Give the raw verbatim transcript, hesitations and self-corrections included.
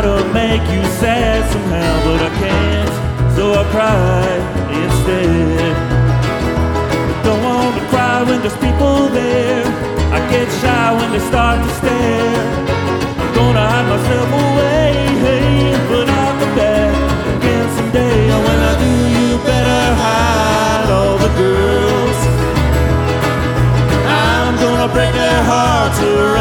try to make you sad somehow, but I can't, so I cry instead. I don't want to cry when there's people there. I get shy when they start to stare. I'm gonna hide myself away, hey, but I'll come back again someday. And when I do, you better hide all the girls. I'm gonna break their hearts around